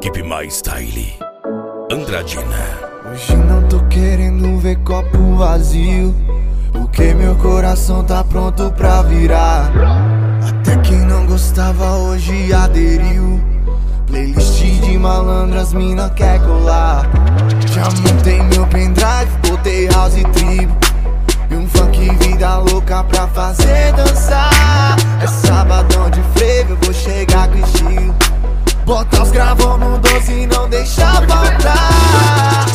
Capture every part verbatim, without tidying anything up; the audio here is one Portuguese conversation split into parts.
Equipe Mais Style, Andradina. Hoje não tô querendo ver copo vazio, porque meu coração tá pronto pra virar. Até quem não gostava hoje aderiu. Playlist de malandras, mina quer colar. Já montei meu pendrive, botei house e tribo, e um funk vida louca pra fazer dançar. É sabadão de frevo, eu vou chegar com estilo, botar os gravão no doze e não deixar faltar.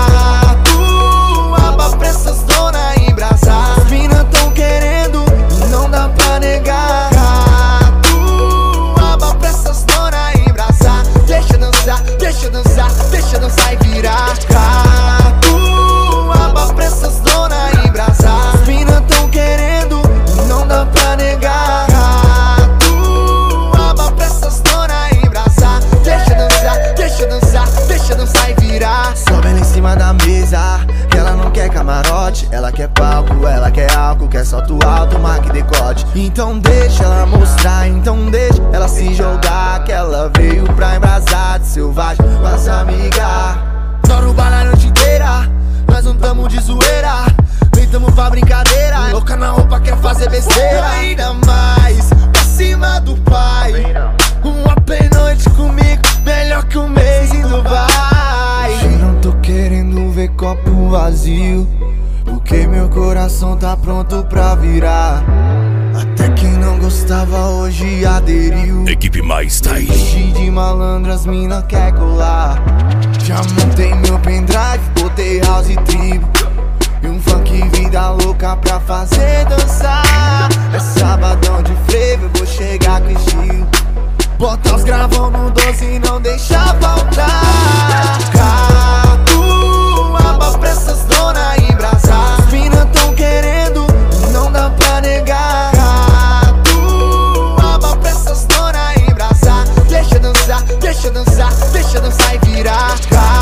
Catuaba pra essas dona embrasar. As mina tão querendo e não dá pra negar. Catuaba pra essas dona embrasar. Deixa dançar, deixa dançar, deixa dançar e virar. Catuaba pra essas dona embrasar. As mina tão querendo e não dá pra negar. Catuaba pra essas dona embrasar. Deixa dançar, deixa dançar, deixa dançar e virar. Sobe ela em cima da mesa, que ela não quer camarote. Ela quer palco, ela quer álcool, quer salto alto, marca e decote. Então deixa ela mostrar, então deixa ela se jogar, que ela veio pra embrasar de selvagem com as amigas. Nós no bar a noite inteira, nós não tamo de zoeira, nem tamo pra brincadeira. Louca na roupa, quer fazer besteira. Ainda mais pra cima do pai. Uma pernoite comigo, melhor que um mês em Dubai. Hoje não tô querendo ver copo vazio, porque meu coração tá pronto pra virar. Até quem não gostava hoje aderiu. Equipe Mais Style, Playlist de malandras, mina quer colar. Já montei meu pendrive, botei house e tribo, e um funk vida louca pra fazer dançar. É sabadão de frevo, eu vou chegar com estilo, botar os gravão no doze e não deixar faltar. Catuaba pra essas dona embrasar. As mina tão querendo e não dá pra negar. Catuaba pra essas dona embrasar. Deixa dançar, deixa dançar, deixa dançar e virar.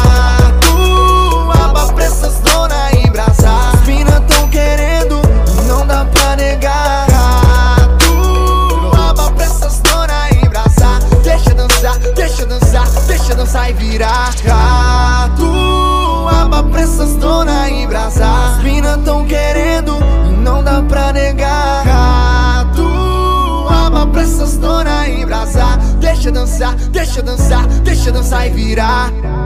Catuaba pra essas dona embrasar. As mina tão querendo e não dá pra negar. Catuaba pra essas dona embrasar. Deixa dançar, deixa dançar, deixa dançar e virar. Catuaba pra essas dona embrasar. As mina tão querendo e não dá pra negar. Catuaba pra essas dona embrasar. Deixa dançar, deixa dançar, deixa dançar e virar.